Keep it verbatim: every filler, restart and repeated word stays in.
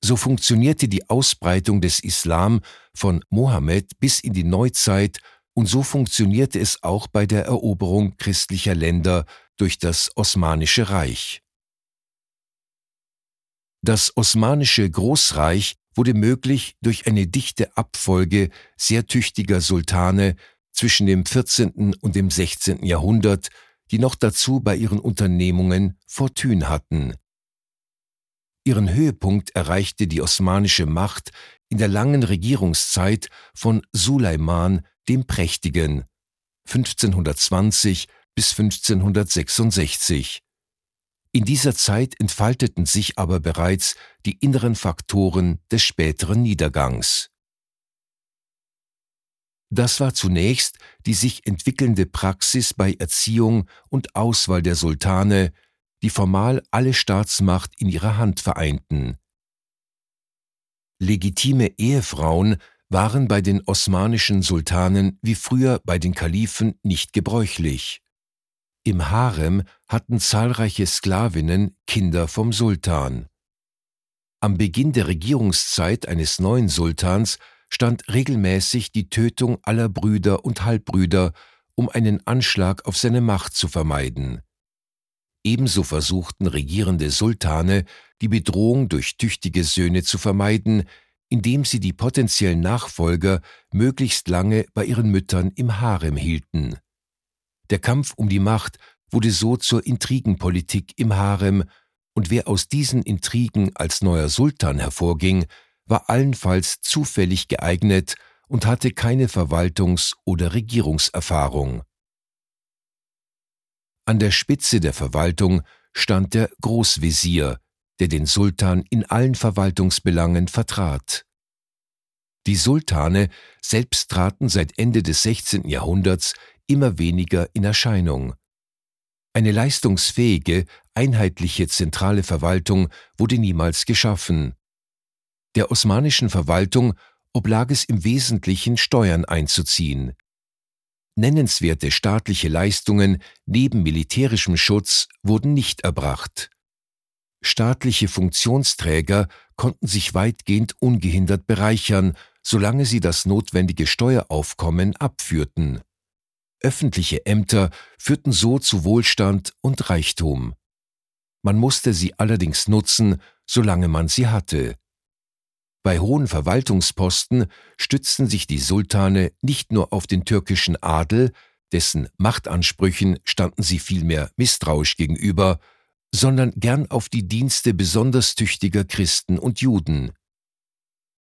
So funktionierte die Ausbreitung des Islam von Mohammed bis in die Neuzeit, und so funktionierte es auch bei der Eroberung christlicher Länder durch das Osmanische Reich. Das Osmanische Großreich wurde möglich durch eine dichte Abfolge sehr tüchtiger Sultane zwischen dem vierzehnten und dem sechzehnten Jahrhundert, die noch dazu bei ihren Unternehmungen Fortune hatten. Ihren Höhepunkt erreichte die osmanische Macht in der langen Regierungszeit von Suleiman dem Prächtigen fünfzehnhundertzwanzig bis fünfzehnhundertsechsundsechzig. In dieser Zeit entfalteten sich aber bereits die inneren Faktoren des späteren Niedergangs. Das war zunächst die sich entwickelnde Praxis bei Erziehung und Auswahl der Sultane, die formal alle Staatsmacht in ihrer Hand vereinten. Legitime Ehefrauen waren bei den osmanischen Sultanen wie früher bei den Kalifen nicht gebräuchlich. Im Harem hatten zahlreiche Sklavinnen Kinder vom Sultan. Am Beginn der Regierungszeit eines neuen Sultans stand regelmäßig die Tötung aller Brüder und Halbbrüder, um einen Anschlag auf seine Macht zu vermeiden. Ebenso versuchten regierende Sultane, die Bedrohung durch tüchtige Söhne zu vermeiden, indem sie die potenziellen Nachfolger möglichst lange bei ihren Müttern im Harem hielten. Der Kampf um die Macht wurde so zur Intrigenpolitik im Harem, und wer aus diesen Intrigen als neuer Sultan hervorging, war allenfalls zufällig geeignet und hatte keine Verwaltungs- oder Regierungserfahrung. An der Spitze der Verwaltung stand der Großvezier, der den Sultan in allen Verwaltungsbelangen vertrat. Die Sultane selbst traten seit Ende des sechzehnten Jahrhunderts immer weniger in Erscheinung. Eine leistungsfähige, einheitliche zentrale Verwaltung wurde niemals geschaffen. Der osmanischen Verwaltung oblag es im Wesentlichen, Steuern einzuziehen. Nennenswerte staatliche Leistungen neben militärischem Schutz wurden nicht erbracht. Staatliche Funktionsträger konnten sich weitgehend ungehindert bereichern, solange sie das notwendige Steueraufkommen abführten. Öffentliche Ämter führten so zu Wohlstand und Reichtum. Man musste sie allerdings nutzen, solange man sie hatte. Bei hohen Verwaltungsposten stützten sich die Sultane nicht nur auf den türkischen Adel, dessen Machtansprüchen standen sie vielmehr misstrauisch gegenüber, sondern gern auf die Dienste besonders tüchtiger Christen und Juden.